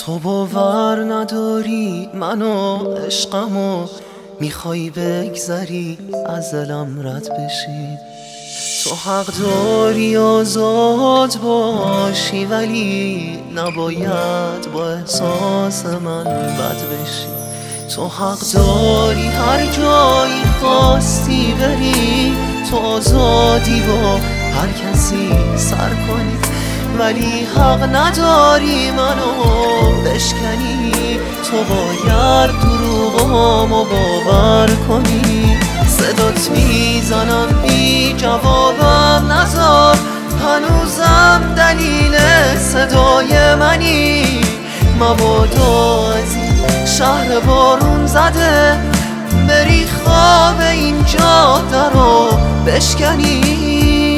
تو باور نداری منو عشقمو میخوای بگذری از دلم رد بشی. تو حق داری آزاد باشی ولی نباید با احساس من بد بشی. تو حق داری هر جایی خواستی بری، تو آزادی با هر کسی سر کنی، ولی حق نداری منو بشکنی. تو باید دروغامو باور کنی. صدات میزنم بی جوابم نذار، هنوزم دلیل صدای منی. مبادا از این شهر بارون زده بری خواب این جاده رو بشکنی.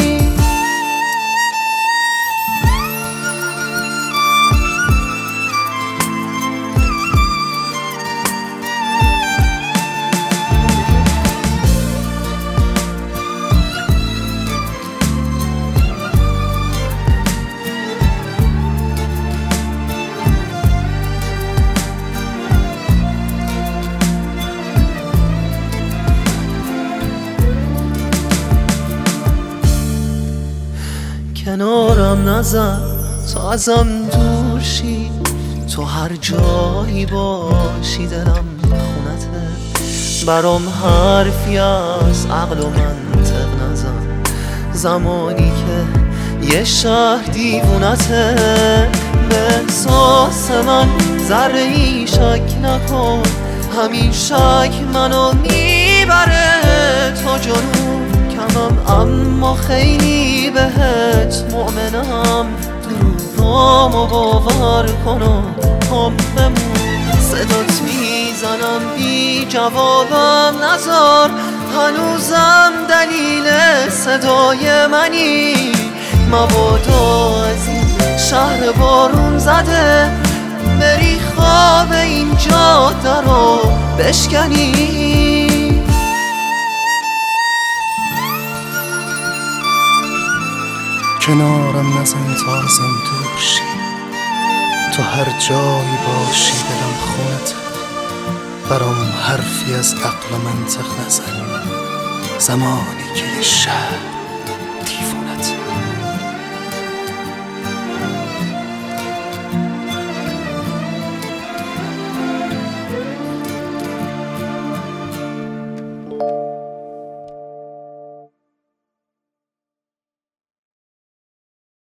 کنارم نزن تا ازم دور شی، تو هر جایی باشی دلم خونته. برام حرفی از عقل و منطق نزن زمانی که یه شهر دیوونته. به احساس من ذره ای شک نکن، همین شک منو میبره تا جنون کمم، اما خیلی بهت مؤمنم. دروغامو باور کن و هم بمون. صدات میزنم بی جوابم نذار، هنوزم دلیل صدای منی. مبادا از این شهر بارون زده بری خواب این جاده رو بشکنی. کنارم نزن تا ازم دور شی، تو هر جایی باشی دلم خونته. برام حرفی از عقل و منطق نزن زمانی که یه شهر